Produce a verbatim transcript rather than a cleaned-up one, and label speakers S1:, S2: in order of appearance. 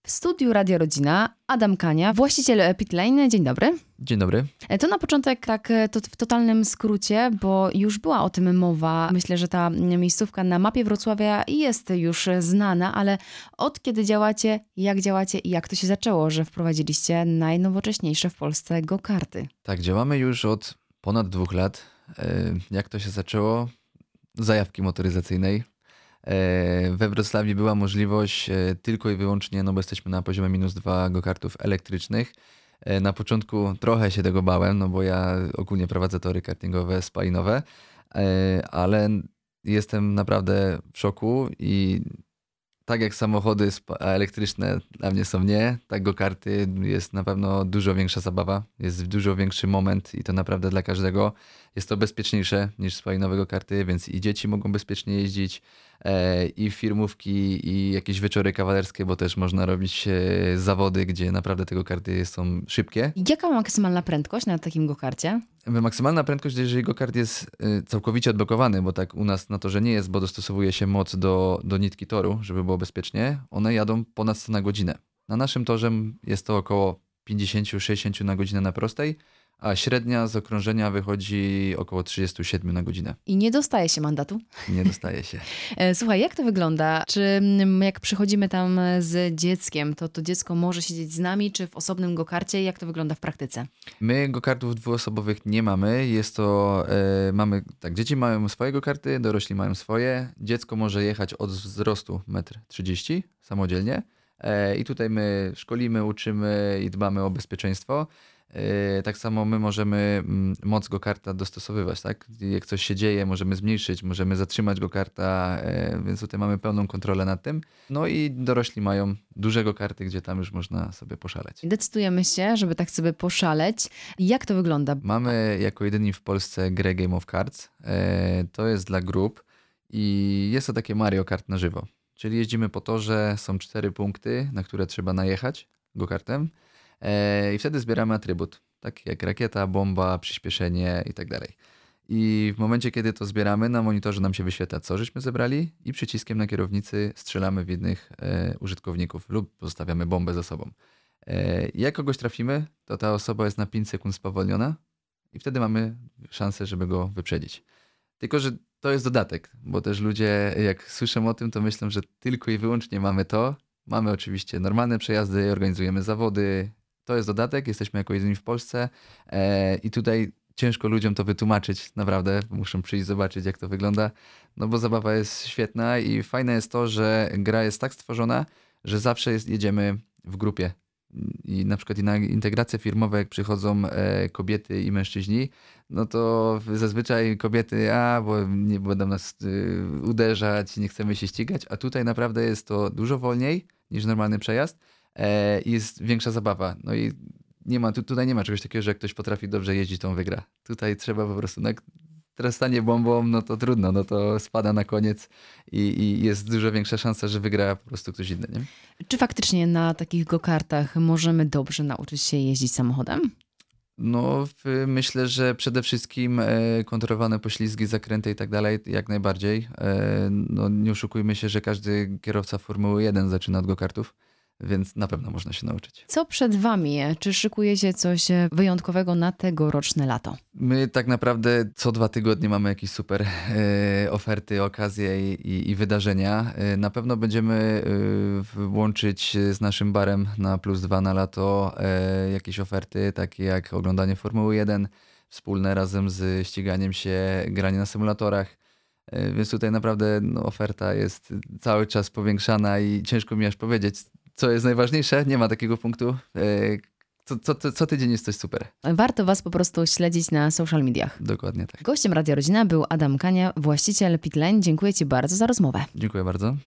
S1: W studiu Radio Rodzina Adam Kania, właściciel Pitlane. Dzień dobry.
S2: Dzień dobry.
S1: To na początek tak to w totalnym skrócie, bo już była o tym mowa. Myślę, że ta miejscówka na mapie Wrocławia jest już znana, ale od kiedy działacie, jak działacie i jak to się zaczęło, że wprowadziliście najnowocześniejsze w Polsce go-karty?
S2: Tak, działamy już od ponad dwóch lat. Jak to się zaczęło? Zajawki motoryzacyjnej. We Wrocławiu była możliwość tylko i wyłącznie, no bo jesteśmy na poziomie minus dwa go-kartów elektrycznych. Na początku trochę się tego bałem, no bo ja ogólnie prowadzę tory kartingowe spalinowe, ale jestem naprawdę w szoku i tak jak samochody elektryczne dla mnie są nie, tak go-karty jest na pewno dużo większa zabawa, jest dużo większy moment i to naprawdę dla każdego. Jest to bezpieczniejsze niż spalinowe go-karty, więc i dzieci mogą bezpiecznie jeździć, e, i firmówki, i jakieś wieczory kawalerskie, bo też można robić e, zawody, gdzie naprawdę te go-karty są szybkie.
S1: Jaka maksymalna prędkość na takim go-karcie?
S2: Maksymalna prędkość, jeżeli go-kart jest całkowicie odblokowany, bo tak u nas na torze nie jest, bo dostosowuje się moc do, do nitki toru, żeby było bezpiecznie, one jadą ponad sto na godzinę. Na naszym torze jest to około pięćdziesiąt do sześćdziesięciu na godzinę na prostej, a średnia z okrążenia wychodzi około trzydzieści siedem na godzinę.
S1: I nie dostaje się mandatu?
S2: Nie dostaje się.
S1: Słuchaj, jak to wygląda? Czy jak przychodzimy tam z dzieckiem, to to dziecko może siedzieć z nami, czy w osobnym go-karcie? Jak to wygląda w praktyce?
S2: My go-kartów dwuosobowych nie mamy. Jest to, e, mamy, tak, dzieci mają swoje go-karty, dorośli mają swoje. Dziecko może jechać od wzrostu metr trzydzieści m samodzielnie. E, I tutaj my szkolimy, uczymy i dbamy o bezpieczeństwo. Tak samo my możemy moc go-karta dostosowywać, tak? Jak coś się dzieje, możemy zmniejszyć, możemy zatrzymać go-karta, więc tutaj mamy pełną kontrolę nad tym. No i dorośli mają duże go-karty, gdzie tam już można sobie poszaleć.
S1: Decydujemy się, żeby tak sobie poszaleć. Jak to wygląda?
S2: Mamy jako jedyni w Polsce grę Game of Cards. To jest dla grup i jest to takie Mario Kart na żywo. Czyli jeździmy po torze, są cztery punkty, na które trzeba najechać go-kartem. I wtedy zbieramy atrybut, tak jak rakieta, bomba, przyspieszenie i tak dalej. I w momencie, kiedy to zbieramy, na monitorze nam się wyświetla, co żeśmy zebrali i przyciskiem na kierownicy strzelamy w innych e, użytkowników lub pozostawiamy bombę za sobą. E, jak kogoś trafimy, to ta osoba jest na pięć sekund spowolniona i wtedy mamy szansę, żeby go wyprzedzić. Tylko że to jest dodatek, bo też ludzie, jak słyszą o tym, to myślą, że tylko i wyłącznie mamy to. Mamy oczywiście normalne przejazdy, organizujemy zawody. To jest dodatek, jesteśmy jako jedyni w Polsce e, i tutaj ciężko ludziom to wytłumaczyć, naprawdę, muszą przyjść zobaczyć, jak to wygląda, no bo zabawa jest świetna i fajne jest to, że gra jest tak stworzona, że zawsze jest, jedziemy w grupie i na przykład i na integracje firmowe, jak przychodzą e, kobiety i mężczyźni, no to zazwyczaj kobiety, a bo nie będą nas y, uderzać, nie chcemy się ścigać, a tutaj naprawdę jest to dużo wolniej niż normalny przejazd. I jest większa zabawa. No i nie ma, tu, tutaj nie ma czegoś takiego, że jak ktoś potrafi dobrze jeździć, to on wygra. Tutaj trzeba po prostu, no, teraz stanie bombą, no to trudno, no to spada na koniec i, i jest dużo większa szansa, że wygra po prostu ktoś inny, nie?
S1: Czy faktycznie na takich go-kartach możemy dobrze nauczyć się jeździć samochodem?
S2: No myślę, że przede wszystkim kontrolowane poślizgi, zakręty i tak dalej, jak najbardziej. No nie oszukujmy się, że każdy kierowca Formuły jeden zaczyna od go-kartów. Więc na pewno można się nauczyć.
S1: Co przed wami? Czy szykujecie coś wyjątkowego na tegoroczne lato?
S2: My tak naprawdę co dwa tygodnie mamy jakieś super e, oferty, okazje i, i, i wydarzenia. E, na pewno będziemy e, łączyć z naszym barem na plus dwa na lato e, jakieś oferty, takie jak oglądanie Formuły jeden, wspólne razem z ściganiem się, granie na symulatorach. E, więc tutaj naprawdę no, oferta jest cały czas powiększana i ciężko mi aż powiedzieć, co jest najważniejsze, nie ma takiego punktu. Co, co, co, co tydzień jest coś super.
S1: Warto was po prostu śledzić na social mediach.
S2: Dokładnie tak.
S1: Gościem Radia Rodzina był Adam Kania, właściciel Pitlane. Dziękuję ci bardzo za rozmowę.
S2: Dziękuję bardzo.